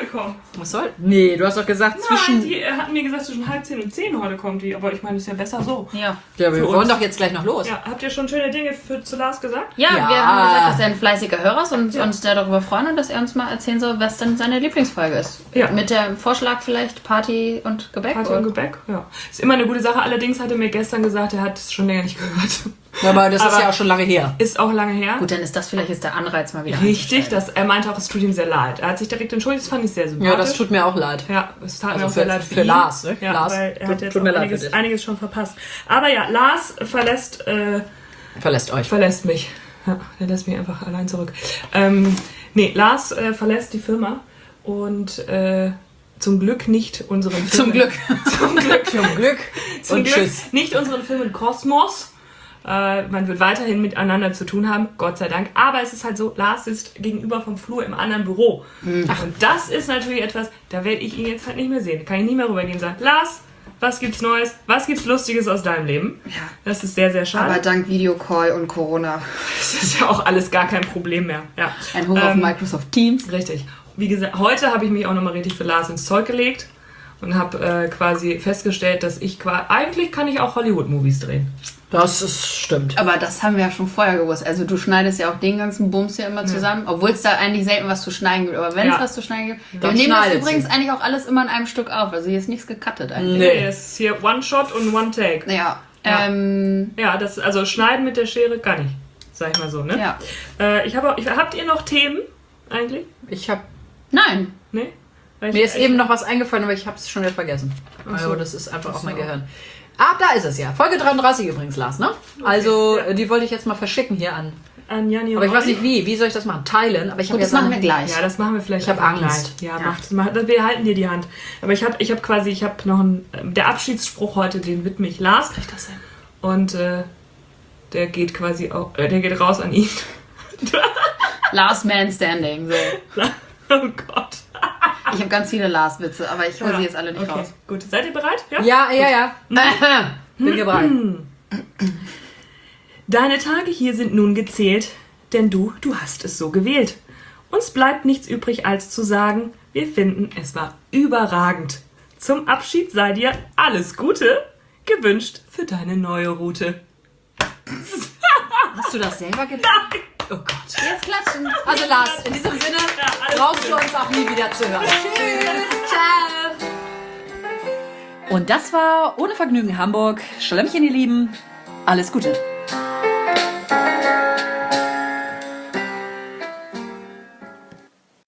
kommen. Was soll? Nee, du hast doch gesagt zwischen... Nein, die äh, hatten mir gesagt, zwischen halb zehn und zehn heute kommt die. Aber ich meine, das ist ja besser so. Ja. Ja, wir Für wollen uns. doch jetzt gleich noch los. Ja, habt ihr schon schöne Dinge für, zu Lars gesagt? Ja, Ja. wir haben gesagt, dass er ein fleißiger Hörer ist und Ja. uns sehr darüber freuen und dass er uns mal erzählen soll, was denn seine Lieblingsfolge ist. Ja. Mit dem Vorschlag vielleicht Party und Gebäck. Party und Gebäck, ja. Ist immer eine gute Sache. Allerdings hat er mir gestern gesagt, er hat es schon länger nicht gehört. Ja, aber das Aber- ist ja auch schon lange her. Ist auch lange her. Gut, dann ist das vielleicht jetzt der Anreiz mal wieder. Richtig, einzusteigen. das, er meinte auch, es tut ihm sehr leid. Er hat sich direkt entschuldigt, das fand ich sehr sympathisch. Ja, das tut mir auch leid. Ja, es tat Also mir auch für- sehr leid für ihn. Lars, ne? Ja, Lars, weil er tut- hat jetzt tut mir auch leid für einiges, dich. einiges schon verpasst. Aber ja, Lars verlässt, äh, Verlässt euch. verlässt mich. Ja, er lässt mich einfach allein zurück. Ähm, nee, Lars äh, verlässt die Firma und äh, zum Glück nicht unseren Filmen. Zum Glück. Zum Glück. Zum Glück. Zum Und Glück tschüss. nicht unseren Filmen Kosmos. Äh, man wird weiterhin miteinander zu tun haben, Gott sei Dank. Aber es ist halt so, Lars sitzt gegenüber vom Flur im anderen Büro. Ach. Und das ist natürlich etwas, da werde ich ihn jetzt halt nicht mehr sehen. Kann ich nicht mehr rübergehen und sagen, Lars, was gibt's Neues? Was gibt's Lustiges aus deinem Leben? Ja. Das ist sehr, sehr schade. Aber dank Videocall und Corona. Das ist ja auch alles gar kein Problem mehr. Ja. Ein Hoch auf Ähm, Microsoft Teams. Richtig. Wie gesagt, heute habe ich mich auch nochmal richtig für Lars ins Zeug gelegt und habe äh, quasi festgestellt, dass ich quasi, eigentlich kann ich auch Hollywood-Movies drehen. Das ist, stimmt. Aber das haben wir ja schon vorher gewusst. Also du schneidest ja auch den ganzen Bums ja immer zusammen, obwohl es da eigentlich selten was zu schneiden gibt. Aber wenn es Ja. was zu schneiden gibt, wir Dann nehmen das schneidet übrigens sie. eigentlich auch alles immer in einem Stück auf. Also hier ist nichts gecuttet eigentlich. Nee. Es ist hier One-Shot und One-Take. Ja. Ja. Ähm, Ja, das, also schneiden mit der Schere kann ich, sag ich mal so, ne? ja. Äh, ich habe, auch- ich, habt ihr noch Themen eigentlich? Ich hab, Nein. Ne? Weil ich- mir ist ich- eben noch was eingefallen, aber ich habe es schon wieder vergessen. Ach Also so. das ist einfach Das auch mein ist auch- Gehirn. Ah, da ist es ja. Folge dreiunddreißig übrigens, Lars, ne? Also, ja. äh, die wollte ich jetzt mal verschicken hier an. An Janni und Aber ich weiß Olli. nicht wie. Wie soll ich das machen? Teilen? Aber ich habe Gut, das machen wir gleich. Ja, das machen wir vielleicht. Ich hab einfach Angst. gleich. Ja, Ja. macht, macht, wir halten dir die Hand. Aber ich habe ich hab quasi, ich habe noch einen, der Abschiedsspruch heute, den widme ich Lars. Krieg ich das hin? Und äh, der geht quasi auch, äh, der geht raus an ihn. Last Man Standing. So. Oh Gott. Ich habe ganz viele Last-Witze, aber ich hole sie Ja. jetzt alle nicht Okay, raus. gut. Seid ihr bereit? Ja? Ja, ja, ja. Bin bereit. Deine Tage hier sind nun gezählt, denn du, du hast es so gewählt. Uns bleibt nichts übrig, als zu sagen, wir finden, es war überragend. Zum Abschied sei dir alles Gute gewünscht für deine neue Route. Hast du das selber gedacht? Nein. Oh Gott. Jetzt klatschen. Also Lars, in diesem Sinne Ja, alles brauchst du Gute. uns auch nie wieder zu hören. Tschüss. Ciao. Und das war Ohne Vergnügen Hamburg. Schlemmchen, ihr Lieben. Alles Gute.